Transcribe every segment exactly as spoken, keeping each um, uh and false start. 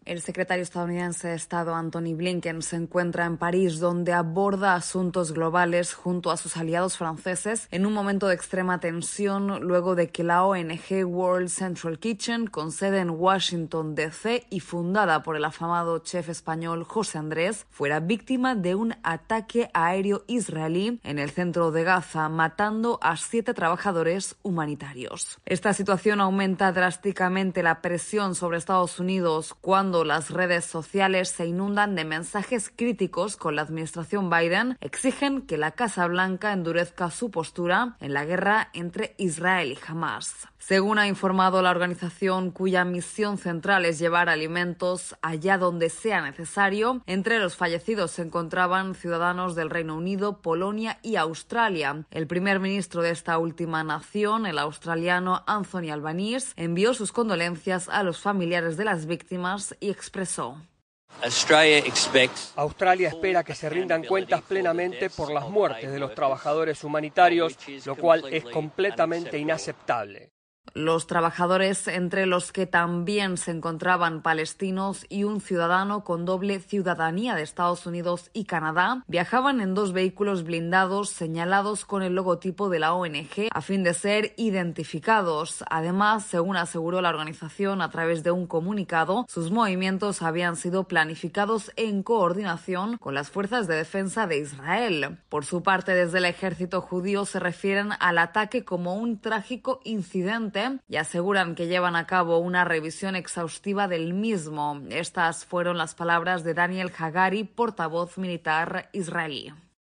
El secretario estadounidense de Estado Antony Blinken se encuentra en París, donde aborda asuntos globales junto a sus aliados franceses en un momento de extrema tensión luego de que la O N G World Central Kitchen, con sede en Washington D C y fundada por el afamado chef español José Andrés, fuera víctima de un ataque aéreo israelí en el centro de Gaza, matando a siete trabajadores humanitarios. Esta situación aumenta drásticamente la presión sobre Estados Unidos cuando las redes sociales se inundan de mensajes críticos con la administración Biden, exigen que la Casa Blanca endurezca su postura en la guerra entre Israel y Hamas. Según ha informado la organización, cuya misión central es llevar alimentos allá donde sea necesario, entre los fallecidos se encontraban ciudadanos del Reino Unido, Polonia y Australia. El primer ministro de esta última nación, el australiano Anthony Albanese, envió sus condolencias a los familiares de las víctimas y expresó: Australia espera que se rindan cuentas plenamente por las muertes de los trabajadores humanitarios, lo cual es completamente inaceptable. Los trabajadores, entre los que también se encontraban palestinos y un ciudadano con doble ciudadanía de Estados Unidos y Canadá, viajaban en dos vehículos blindados señalados con el logotipo de la O N G a fin de ser identificados. Además, según aseguró la organización a través de un comunicado, sus movimientos habían sido planificados en coordinación con las fuerzas de defensa de Israel. Por su parte, desde el ejército judío se refieren al ataque como un trágico incidente y aseguran que llevan a cabo una revisión exhaustiva del mismo. Estas fueron las palabras de Daniel Hagari, portavoz militar israelí.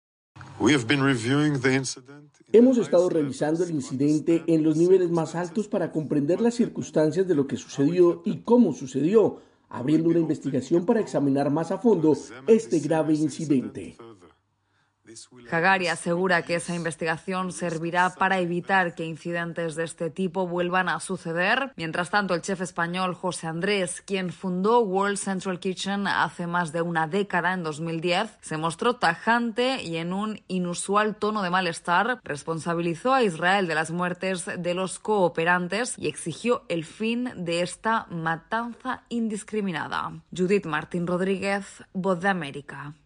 Hemos estado revisando el incidente en los niveles más altos para comprender las circunstancias de lo que sucedió y cómo sucedió, abriendo una investigación para examinar más a fondo este grave incidente. Hagari asegura que esa investigación servirá para evitar que incidentes de este tipo vuelvan a suceder. Mientras tanto, el chef español José Andrés, quien fundó World Central Kitchen hace más de una década, en dos mil diez, se mostró tajante y en un inusual tono de malestar responsabilizó a Israel de las muertes de los cooperantes y exigió el fin de esta matanza indiscriminada. Judith Martín Rodríguez, Voz de América.